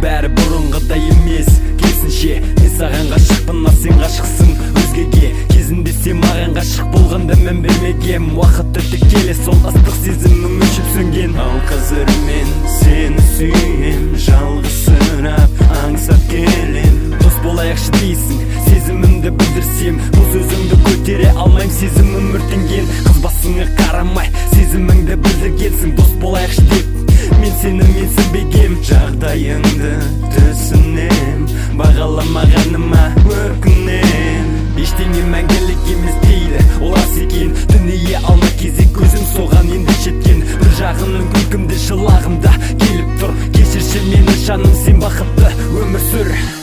бәрі бұрынғыдай емес. Керісінше мен саған ғашықпын, а сен ғашықсың өзгеге. Кезінде сен маған ғашық болғанда мән бермегем. Уақыт өтіп келе сол ыстық сезімім өшіп сөнген. Ал қазір мен сені сүйем, жалғызсырап аңсап келем. Дос болайықшы дейсің, сезімімді білдірсем, бұл сөзіңді көтере алмайым, сезімім өртенген. Қыз басыңа қарамай сезіміңді білдіргенсің. Дос болайықшы деп мен сені менсінбегем. Жағдайыңды түсінем, бағаламағаныма өкінем. Ештеңе мәңгілік емес дейді ол рас екен. Дүние алма кезек көзім соған енді жеткен. Bir жағының күлкімді жылағымда келіп тұр. Кешірші мені жаным, сен бақытты өмір сүр.